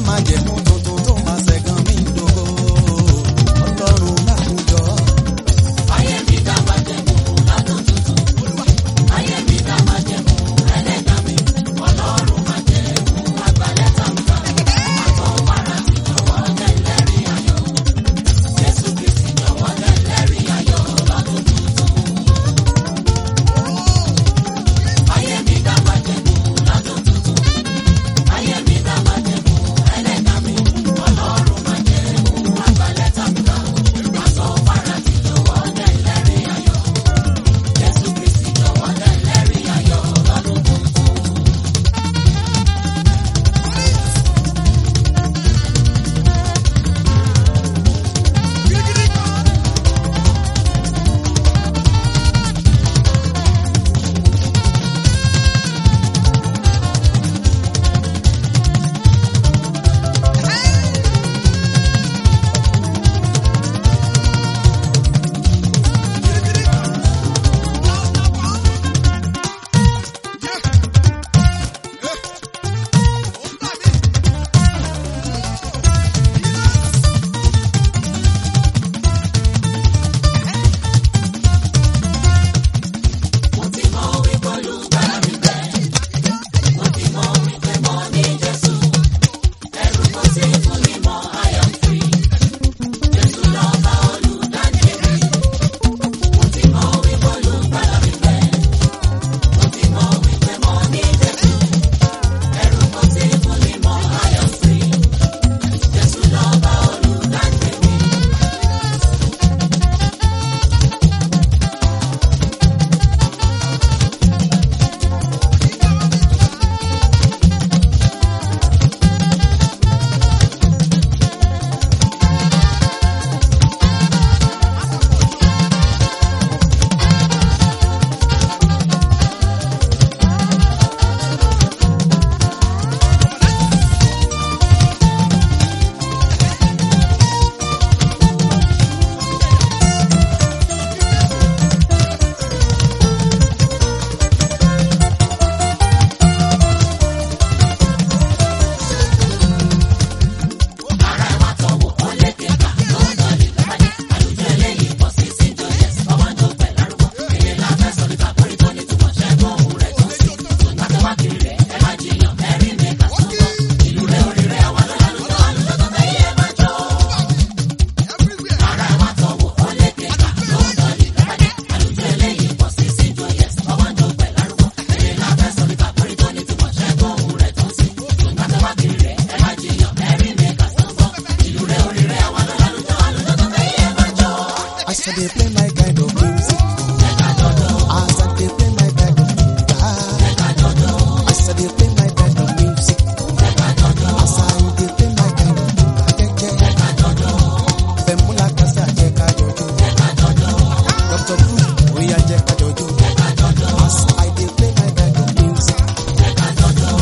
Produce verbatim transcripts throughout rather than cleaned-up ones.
májẹ̀mú tuntun tó máa ṣẹ̀gàn mí dògo. Ọlọ́run lákùnjọ. Ayé mi dá májẹ̀mú ládùn tuntun. Ayé mi dá májẹ̀mú ẹlẹ́dàá mi. Ọlọ́run májẹ̀mú àgbàlẹ̀ tàǹkà. Àtọ̀ wàrà ti jọ̀wọ́ lẹ́lẹ́rìí ayọ̀. Jésù Kristi jọ̀wọ́ lẹ́lẹ́rìí ayọ̀ lọ́dún tuntun. Ayé mi dá májẹ̀mú ládùn tuntun. Ayé mi dá májẹ̀mú ẹlẹ́dàá mi. Ọlọ́run májẹ̀mú àgbàlẹ̀ tàǹkà. Àtọ̀ wàrà ti jọ̀wọ́ lẹ́lẹ́rìí ayọ̀. Jésù Kristi jọ̀wọ́ lẹ́lẹ́rìí ayọ̀ lọ́dún tuntun. Mo ti mọ̀ wípé olùgbàlà mi bẹ. Mo ti mọ̀ wípé mo ní Jésù. Ẹ̀rù kò sí fún mi mọ́, I am free. Jésù lọ́ba olùdáǹdè mi. Mo ti mọ̀ wípé olùgbàlà mi bẹ. Mo ti mọ̀ wípé mo ní Jésù. Ẹ̀rù kò sí fún mi mọ́, I am free. Jésù lọ́ba olùdáǹdè mi. Ara ẹ̀ wá tọ̀wọ̀ ó lé kéka ló ń dọ̀lì lọ́pàdé. Àlùjọ eléyìí pọ̀ sí sí jọyẹ̀sì. Ọmọ ń jó pẹ̀ lárúgbó. Èyí la fẹ́ sọ nípa kórè tó ní túmọ̀ ṣẹ́gun òun rẹ̀ tó sí. Tòǹtà tó wá kiri rẹ̀ ẹ má jiyàn mẹ́rin ní ká súnmọ́. Ìlú rẹ̀ orí rẹ̀ àwa ló lálùjọ àlùjọ tó fẹ́ yẹ má jọ. Ara ẹ̀ wá tọ̀wọ̀ ó lé kéka ló ń dọ̀lì lọ́pàdé. Àlùjọ eléyìí pọ̀ sí sí jọyẹ̀sì. Ọmọ ń jó pẹ̀ lárúgbó. Èyí la fẹ́ sọ nípa kórè tó ní túmọ̀ ṣẹ́gun òun rẹ̀ tó sí. Tòǹtà tó wá kiri rẹ̀ ẹ má jiyàn mẹ́rin ní ká súnmọ́. Ìlú rẹ̀ orí rẹ̀ àwa ló lálùjọ àlùjọ tó fẹ́ yẹ má jọ. I said they play my kind of music. I said they play my kind of guitar. I said they play my kind of music. I said they play my kind of jẹ́jẹ́. Fẹ̀múlà kásá jẹ́ ká jọjọ́. Doctor Food oya jẹ́ ká jọjọ́. I said they play my kind of music. Jẹ́ ká jọjọ́.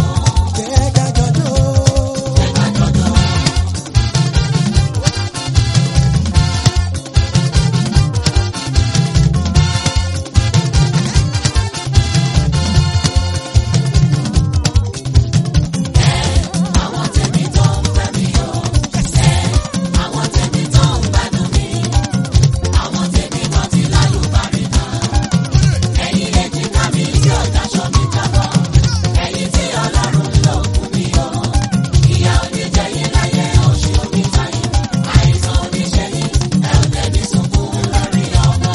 Àwọn tèmi tó ń fẹ́ mi o. Àwọn tèmi tó ń gbádùn mi. Àwọn tèmi tó ti lálùbáríkà. Ẹ̀yin èjìká mi tí ò dáṣọ mi jábọ́. Ẹ̀yin tí Ọlọ́run lò fún mi o. Ìyà oníjẹ yín láyé oṣù omi táyì. Àìsàn oníṣẹ́ yín ẹ ò tẹ̀mí sunkún lórí ọmọ.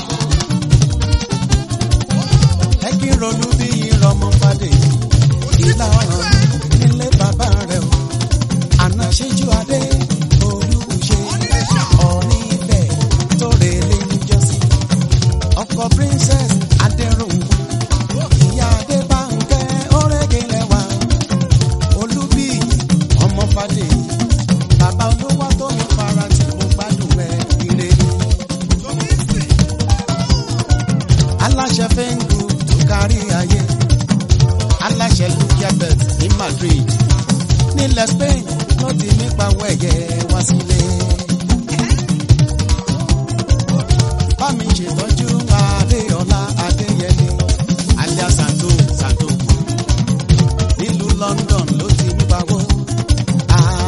Ẹ kí ronú bí ìrọmọ fàdé ìlà ọ̀ràn nílé bàbá rẹ̀ o. Àná ṣíjú adé olùṣe ọ̀ní ibẹ̀ tó rèlé níjọ́sí. Ọkọ princess Adéròhùn ìyá Adébánkẹ́ ọ̀rẹ́gẹ̀ lẹ́wà. Olúbí ọmọ fàdé bàbá olówó tó mi fara tí mo gbádùn ẹ̀ ire. Aláṣẹ fẹ́ǹgù tó kárí ayé. Aláṣẹ Lukiabet ní Madrid. Nílẹ̀ Spain ló ti mí pawọ́ ẹ̀yẹ wá sílé. Bá mi ṣètọ́jú Adéọlá Adéyẹmí alias Santo Santo. Nílùú London ló ti mí pawọ́.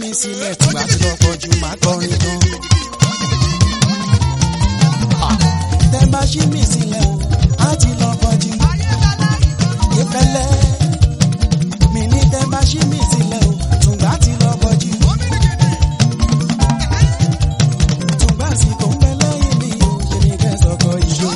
mi sílẹ̀ tùgbà tí lọ́pọ̀ jù máa kọrin gan. Tẹ́ bá ṣí mi sílẹ̀ o, á ti lọ́pọ̀ jù. Ìfẹ́lẹ́ mi ní tẹ́ bá ṣí mi sílẹ̀ o, tùgbà tí lọ́pọ̀ jù. Tùgbà sì tó ń bẹ lẹ́yìn mi o, ṣe ni kẹ́ sọ̀kọ̀ ìjó.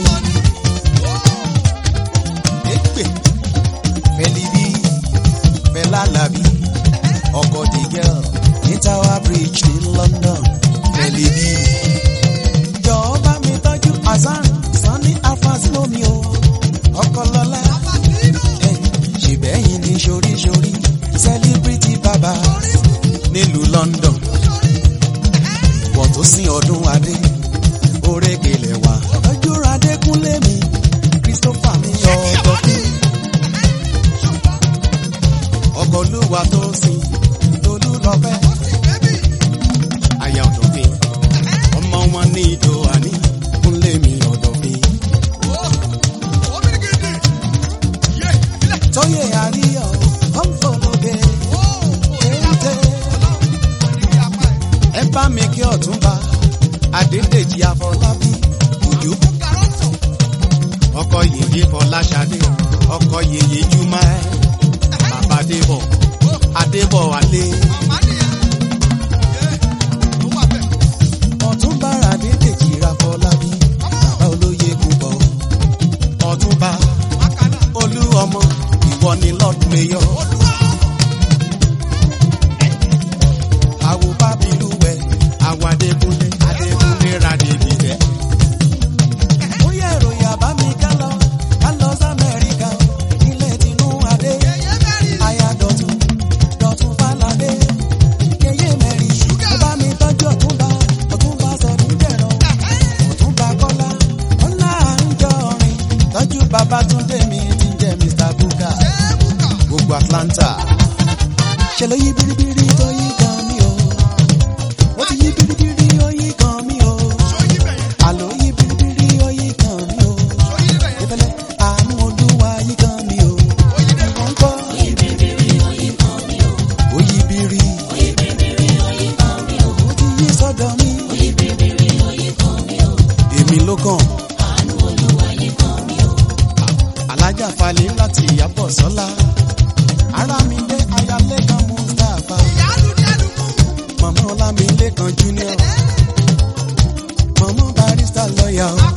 Èpè Fẹ́lí bí Fẹ́lá làbí ọkọ̀ the girl ní Tower Bridge ní London. Fẹ́lí bí jọ̀ọ́ bá mi tọ́jú Hasan Sanni Afasimo mi o ọkọ̀ lọ́lá. Ṣèbẹ́yìn ní ṣoríṣorí celebrity bàbá nílùú London. Wọ́n tó sin ọdún adé orékelẹ̀ wá lọ́jọ́ Adékúnlé mi Christopher mi ọkọ̀ fún ọkọ̀ olúwa tó sin tolú lọ́fẹ́. Aya ọ̀dọ̀fin ọmọ wọn ní ìjọ àní kúnlé mi ọ̀dọ̀fin. Tóyè àríyọ̀ ọ̀nfọ̀lọ́gẹ̀ kéńté. Ẹ bá mi kí Ọ̀túnba Adédèjì Afọlábí Òjó. Ọkọ yèyé Fọláṣadé ọkọ yèyé Júmọ́ ẹ. Bàbá Adébọ̀ Adébọ̀ Wálé. Ọ̀túnba Adédèjì Afọlábí bàbá olóyè púpọ̀. Ọ̀túnba Olú ọmọ ìwọ ni Lord Mayor. Àwo Bábílúwẹ̀ àwo Adékúnlé Adékúnlé Radébìtẹ́. Ó yẹ ìròyìn àbá mi ká lọ ká lọ sí Amẹ́ríkà ilé tinú adé. Aya Dọ̀tun Dọ̀tun Fáládé. Yeye mẹ́rin ó bá mi tọ́jú Ọ̀túnba Ọ̀túnba sọ̀rọ̀ dẹ̀rọ̀. Ọ̀túnba Kọ́lá Kọ́lá Anjọ́rin tọ́jú Babátúndé mi ti ń jẹ́ mister Buka. Gbogbo Atlanta ṣe ló yí biribiri tó yí gan mi o. Ó ti yí biribiri ó yí gan mi o. Àlọ́ yí biribiri ó yí gan mi o. Ìfẹ́lẹ́ àánú Olúwa yí gan mi o. Wọ́n kọ́ ó yí biri ó ti yí sọ́dọ̀ mi. Èmi ló kàn. Alájà Falẹ̀ láti Ìyábọ̀ Sọ́lá. Ara mi dé Ayálékan Mustapha. Màmá Ọlámilékan Junior. Màmá Barrister lọ́yà o.